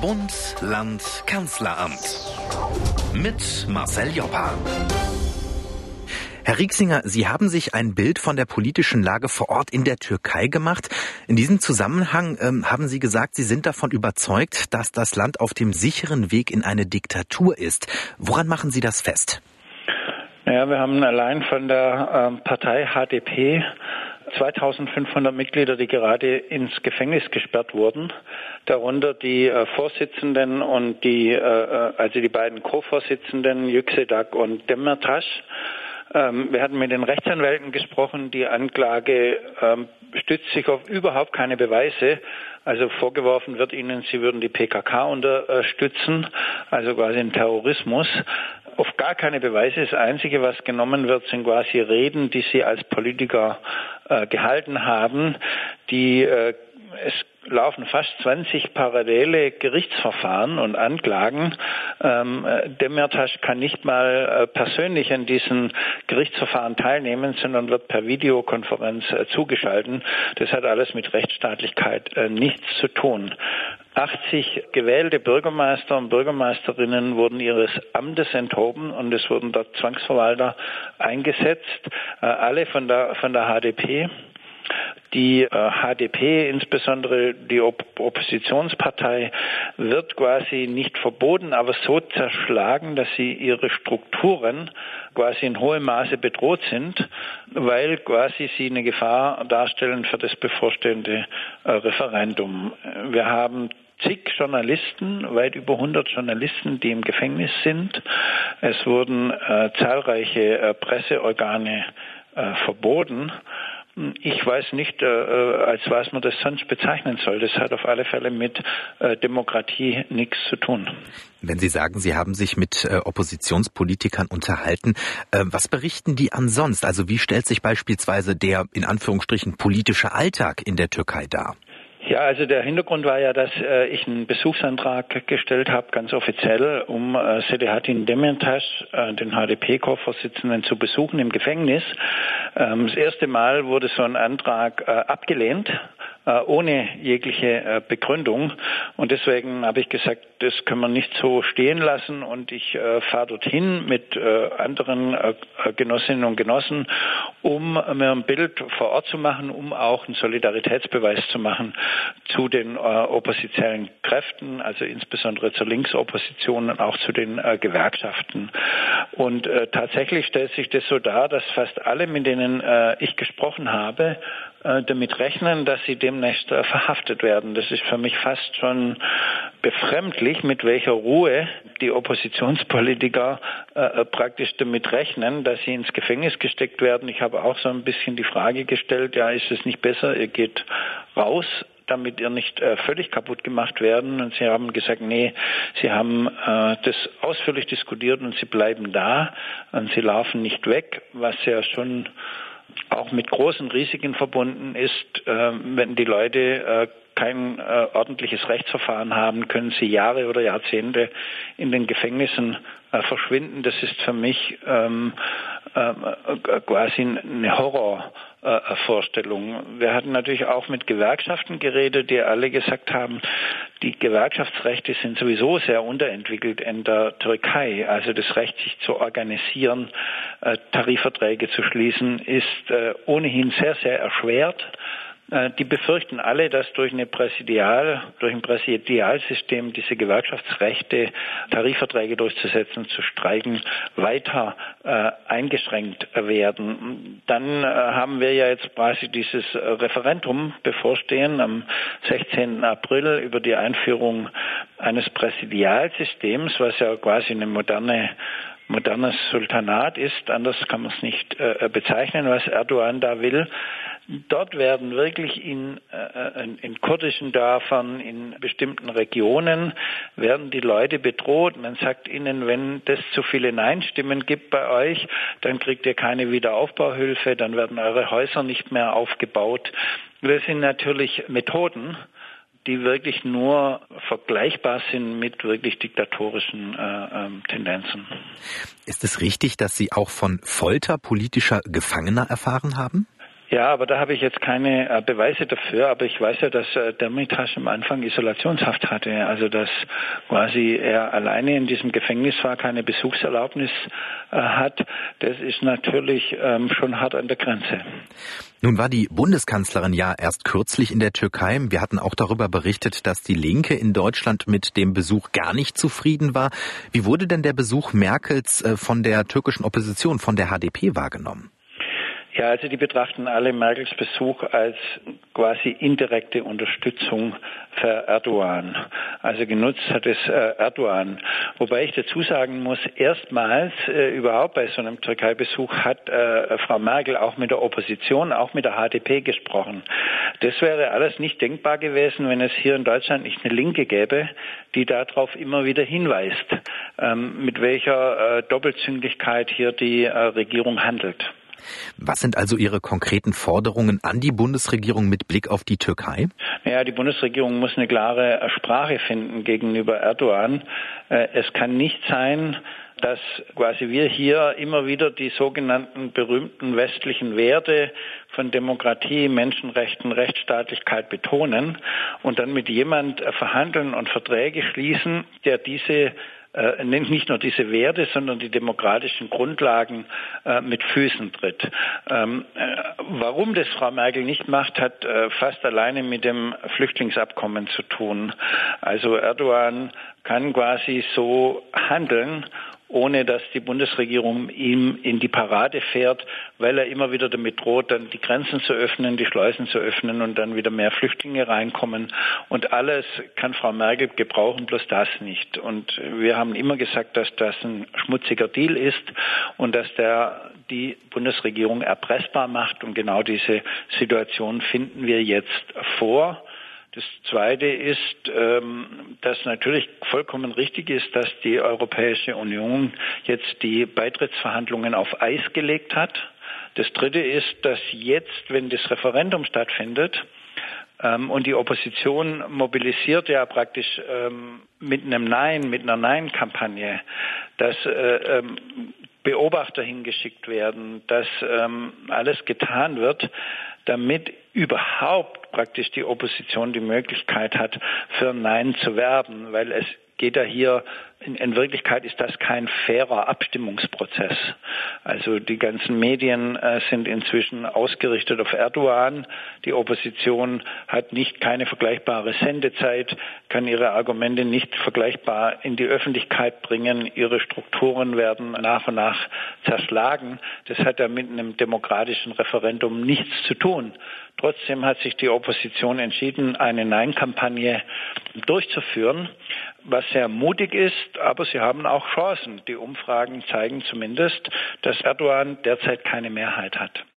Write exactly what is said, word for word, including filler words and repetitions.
Bund, Land, Kanzleramt. Mit Marcel Joppa. Herr Rieksinger, Sie haben sich ein Bild von der politischen Lage vor Ort in der Türkei gemacht. In diesem Zusammenhang ähm, haben Sie gesagt, Sie sind davon überzeugt, dass das Land auf dem sicheren Weg in eine Diktatur ist. Woran machen Sie das fest? Ja, wir haben allein von der ähm, Partei H D P zweitausendfünfhundert Mitglieder, die gerade ins Gefängnis gesperrt wurden, darunter die äh, Vorsitzenden und die, äh, also die beiden Co-Vorsitzenden Yüksekdag und Demirtas. Ähm, wir hatten mit den Rechtsanwälten gesprochen. Die Anklage ähm, stützt sich auf überhaupt keine Beweise. Also vorgeworfen wird ihnen, sie würden die P K K unterstützen, also quasi einen Terrorismus. Auf gar keine Beweise. Das Einzige, was genommen wird, sind quasi Reden, die sie als Politiker äh, gehalten haben. Die äh, es laufen fast zwanzig parallele Gerichtsverfahren und Anklagen. Ähm, Demirtas kann nicht mal äh, persönlich an diesen Gerichtsverfahren teilnehmen, sondern wird per Videokonferenz äh, zugeschaltet. Das hat alles mit Rechtsstaatlichkeit äh, nichts zu tun. achtzig gewählte Bürgermeister und Bürgermeisterinnen wurden ihres Amtes enthoben und es wurden dort Zwangsverwalter eingesetzt, äh, alle von der von der H D P. Die äh, H D P, insbesondere die Op- Oppositionspartei, wird quasi nicht verboten, aber so zerschlagen, dass sie ihre Strukturen quasi in hohem Maße bedroht sind, weil quasi sie eine Gefahr darstellen für das bevorstehende äh, Referendum. Wir haben zig Journalisten, weit über hundert Journalisten, die im Gefängnis sind. Es wurden äh, zahlreiche äh, Presseorgane äh, verboten. Ich weiß nicht, äh, als was man das sonst bezeichnen soll. Das hat auf alle Fälle mit äh, Demokratie nichts zu tun. Wenn Sie sagen, Sie haben sich mit äh, Oppositionspolitikern unterhalten, äh, was berichten die ansonsten? Also wie stellt sich beispielsweise der, in Anführungsstrichen, politische Alltag in der Türkei dar? Ja, also der Hintergrund war ja, dass äh, ich einen Besuchsantrag gestellt habe, ganz offiziell, um äh, Selahattin Demirtas, äh, den H D P-Vorsitzenden, zu besuchen im Gefängnis. Ähm, das erste Mal wurde so ein Antrag äh, abgelehnt, äh, ohne jegliche äh, Begründung. Und deswegen habe ich gesagt, das können wir nicht so stehen lassen. Und ich äh, fahre dorthin mit äh, anderen äh, Genossinnen und Genossen, um mir ein Bild vor Ort zu machen, um auch einen Solidaritätsbeweis zu machen zu den äh, oppositionellen Kräften, also insbesondere zur Linksopposition und auch zu den äh, Gewerkschaften. Und äh, tatsächlich stellt sich das so dar, dass fast alle, mit denen äh, ich gesprochen habe, äh, damit rechnen, dass sie demnächst äh, verhaftet werden. Das ist für mich fast schon befremdlich, mit welcher Ruhe die Oppositionspolitiker äh, praktisch damit rechnen, dass sie ins Gefängnis gesteckt werden. Ich habe auch so ein bisschen die Frage gestellt, ja, ist es nicht besser, ihr geht raus, damit ihr nicht äh, völlig kaputt gemacht werden. Und sie haben gesagt, nee, sie haben äh, das ausführlich diskutiert und sie bleiben da und sie laufen nicht weg, was ja schon auch mit großen Risiken verbunden ist. Äh, wenn die Leute äh, kein äh, ordentliches Rechtsverfahren haben, können sie Jahre oder Jahrzehnte in den Gefängnissen äh, verschwinden. Das ist für mich ähm, äh, quasi eine Horrorvorstellung. Wir hatten natürlich auch mit Gewerkschaften geredet, die alle gesagt haben, die Gewerkschaftsrechte sind sowieso sehr unterentwickelt in der Türkei. Also das Recht, sich zu organisieren, äh, Tarifverträge zu schließen, ist äh, ohnehin sehr, sehr erschwert. Die befürchten alle, dass durch eine Präsidial, durch ein Präsidialsystem diese Gewerkschaftsrechte, Tarifverträge durchzusetzen, zu streiken, weiter äh, eingeschränkt werden. Dann äh, haben wir ja jetzt quasi dieses Referendum bevorstehen am sechzehnten April über die Einführung eines Präsidialsystems, was ja quasi eine moderne modernes Sultanat ist. Anders kann man es nicht äh, bezeichnen, was Erdogan da will. Dort werden wirklich in, äh, in, in kurdischen Dörfern, in bestimmten Regionen, werden die Leute bedroht. Man sagt ihnen, wenn es zu viele Nein-Stimmen gibt bei euch, dann kriegt ihr keine Wiederaufbauhilfe, dann werden eure Häuser nicht mehr aufgebaut. Das sind natürlich Methoden, die wirklich nur vergleichbar sind mit wirklich diktatorischen äh, ähm, Tendenzen. Ist es richtig, dass Sie auch von Folter politischer Gefangener erfahren haben? Ja, aber da habe ich jetzt keine äh, Beweise dafür. Aber ich weiß ja, dass äh, Demirtaş am Anfang Isolationshaft hatte. Also dass quasi er alleine in diesem Gefängnis war, keine Besuchserlaubnis äh, hat. Das ist natürlich ähm, schon hart an der Grenze. Nun war die Bundeskanzlerin ja erst kürzlich in der Türkei. Wir hatten auch darüber berichtet, dass die Linke in Deutschland mit dem Besuch gar nicht zufrieden war. Wie wurde denn der Besuch Merkels äh, von der türkischen Opposition, von der H D P wahrgenommen? Ja, also die betrachten alle Merkels Besuch als quasi indirekte Unterstützung für Erdogan. Also genutzt hat es äh, Erdogan. Wobei ich dazu sagen muss, erstmals äh, überhaupt bei so einem Türkei-Besuch hat äh, Frau Merkel auch mit der Opposition, auch mit der H D P gesprochen. Das wäre alles nicht denkbar gewesen, wenn es hier in Deutschland nicht eine Linke gäbe, die darauf immer wieder hinweist, ähm, mit welcher äh, Doppelzüngigkeit hier die äh, Regierung handelt. Was sind also Ihre konkreten Forderungen an die Bundesregierung mit Blick auf die Türkei? Ja, die Bundesregierung muss eine klare Sprache finden gegenüber Erdogan. Es kann nicht sein, dass quasi wir hier immer wieder die sogenannten berühmten westlichen Werte von Demokratie, Menschenrechten, Rechtsstaatlichkeit betonen und dann mit jemand verhandeln und Verträge schließen, der diese Äh, nicht nur diese Werte, sondern die demokratischen Grundlagen äh, mit Füßen tritt. Ähm, äh, warum das Frau Merkel nicht macht, hat äh, fast alleine mit dem Flüchtlingsabkommen zu tun. Also Erdogan kann quasi so handeln, ohne dass die Bundesregierung ihm in die Parade fährt, weil er immer wieder damit droht, dann die Grenzen zu öffnen, die Schleusen zu öffnen und dann wieder mehr Flüchtlinge reinkommen. Und alles kann Frau Merkel gebrauchen, bloß das nicht. Und wir haben immer gesagt, dass das ein schmutziger Deal ist und dass der die Bundesregierung erpressbar macht. Und genau diese Situation finden wir jetzt vor. Das Zweite ist, dass natürlich vollkommen richtig ist, dass die Europäische Union jetzt die Beitrittsverhandlungen auf Eis gelegt hat. Das Dritte ist, dass jetzt, wenn das Referendum stattfindet und die Opposition mobilisiert ja praktisch mit einem Nein, mit einer Nein-Kampagne, dass Beobachter hingeschickt werden, dass alles getan wird, damit überhaupt praktisch die Opposition die Möglichkeit hat, für Nein zu werben, weil es geht ja hier, in, in Wirklichkeit ist das kein fairer Abstimmungsprozess. Also die ganzen Medien äh, sind inzwischen ausgerichtet auf Erdogan. Die Opposition hat nicht keine vergleichbare Sendezeit, kann ihre Argumente nicht vergleichbar in die Öffentlichkeit bringen. Ihre Strukturen werden nach und nach zerschlagen. Das hat ja mit einem demokratischen Referendum nichts zu tun. Trotzdem hat sich die Opposition entschieden, eine Nein-Kampagne durchzuführen, was sehr mutig ist, aber sie haben auch Chancen. Die Umfragen zeigen zumindest, dass Erdogan derzeit keine Mehrheit hat.